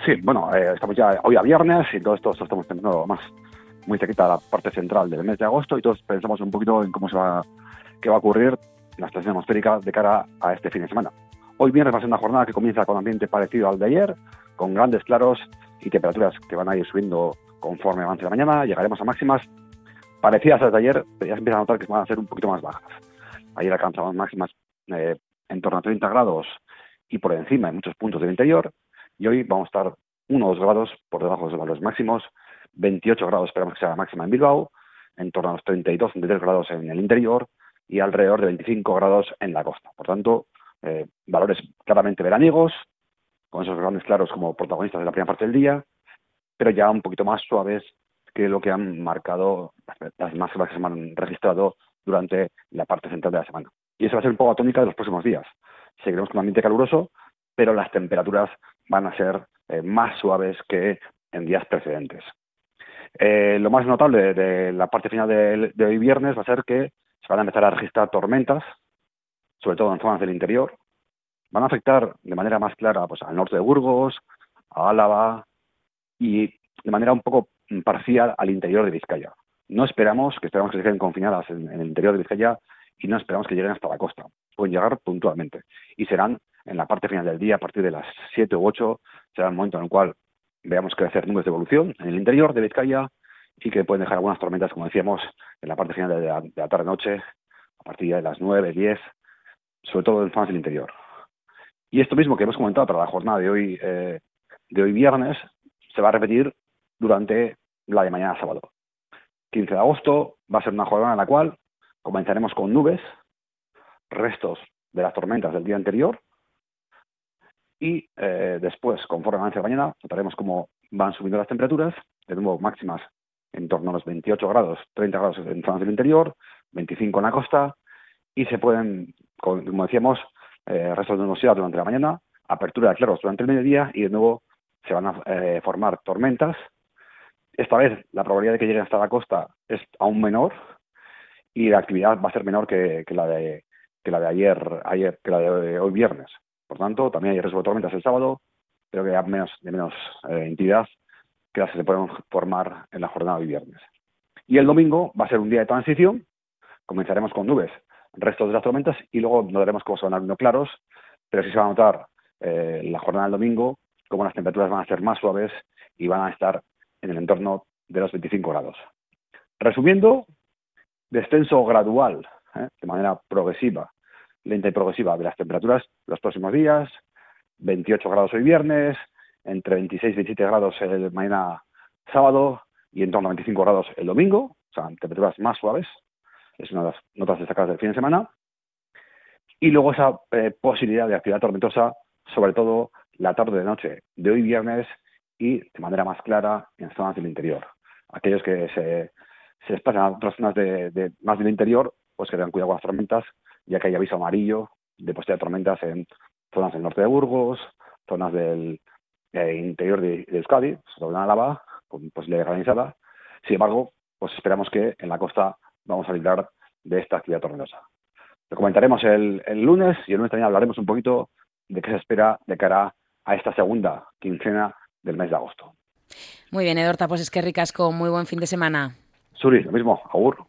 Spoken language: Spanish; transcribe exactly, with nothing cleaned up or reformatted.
sí, bueno, eh, estamos ya hoy a viernes y todo esto, esto estamos teniendo más muy cerquita de la parte central del mes de agosto y todos pensamos un poquito en cómo se va, qué va a ocurrir en la situación atmosférica de cara a este fin de semana. Hoy viernes va a ser una jornada que comienza con ambiente parecido al de ayer, con grandes claros y temperaturas que van a ir subiendo conforme avance la mañana. Llegaremos a máximas parecidas a las de ayer, pero ya se empieza a notar que van a ser un poquito más bajas. Ayer alcanzamos máximas eh, en torno a treinta grados y por encima en muchos puntos del interior, y hoy vamos a estar uno o dos grados por debajo de los valores máximos. veintiocho grados esperamos que sea la máxima en Bilbao, en torno a los treinta y dos, treinta y tres grados en el interior y alrededor de veinticinco grados en la costa. Por tanto, eh, valores claramente veraniegos, con esos grandes claros como protagonistas de la primera parte del día, pero ya un poquito más suaves que lo que han marcado las, las máximas que se han registrado durante la parte central de la semana. Y eso va a ser un poco la tónica de los próximos días. Seguiremos con un ambiente caluroso, pero las temperaturas van a ser eh, más suaves que en días precedentes. Eh, lo más notable de, de la parte final de, de hoy viernes va a ser que se van a empezar a registrar tormentas, sobre todo en zonas del interior. Van a afectar de manera más clara pues, al norte de Burgos, a Álava y de manera un poco parcial al interior de Vizcaya. No esperamos que esperamos que se queden confinadas en, en el interior de Vizcaya y no esperamos que lleguen hasta la costa. Pueden llegar puntualmente y serán en la parte final del día, a partir de las siete u ocho, será el momento en el cual veamos crecer nubes de evolución en el interior de Vizcaya y que pueden dejar algunas tormentas, como decíamos, en la parte final de la, de la tarde-noche, a partir de las nueve, diez, sobre todo en zonas del interior. Y esto mismo que hemos comentado para la jornada de hoy, eh, de hoy viernes, se va a repetir durante la de mañana sábado. quince de agosto va a ser una jornada en la cual comenzaremos con nubes, restos de las tormentas del día anterior, y eh, después, conforme avance la mañana, notaremos cómo van subiendo las temperaturas, de nuevo máximas en torno a los veintiocho grados, treinta grados en zonas del interior, veinticinco en la costa, y se pueden, como decíamos, eh, restos de nubosidad durante la mañana, apertura de claros durante el mediodía, y de nuevo se van a eh, formar tormentas. Esta vez la probabilidad de que lleguen hasta la costa es aún menor, y la actividad va a ser menor que, que la de que la de ayer, ayer, que la de hoy viernes. Por tanto, también hay riesgo de tormentas el sábado, pero que hay menos, de menos eh, entidad que las que se pueden formar en la jornada de hoy viernes. Y el domingo va a ser un día de transición. Comenzaremos con nubes, restos de las tormentas, y luego no veremos cómo se van abriendo claros, pero sí se va a notar eh, la jornada del domingo cómo las temperaturas van a ser más suaves y van a estar en el entorno de los veinticinco grados. Resumiendo, descenso gradual, ¿eh? de manera progresiva, lenta y progresiva de las temperaturas los próximos días, veintiocho grados hoy viernes, entre veintiséis y veintisiete grados el mañana sábado y en torno a veinticinco grados el domingo, o sea, temperaturas más suaves, es una de las notas destacadas del fin de semana, y luego esa eh, posibilidad de actividad tormentosa, sobre todo la tarde de noche de hoy viernes y de manera más clara en zonas del interior. Aquellos que se, se desplazan a otras zonas de, de, más del interior, pues que tengan cuidado con las tormentas, ya que hay aviso amarillo de posibilidad de tormentas en zonas del norte de Burgos, zonas del eh, interior de, de Euskadi, sobre la Álava, con posibilidad de granizada. Sin embargo, pues esperamos que en la costa vamos a librar de esta actividad tormentosa. Lo comentaremos el, el lunes, y el lunes también hablaremos un poquito de qué se espera de cara a esta segunda quincena del mes de agosto. Muy bien, Edorta, pues es que ricasco, muy buen fin de semana. Suri, lo mismo, agur.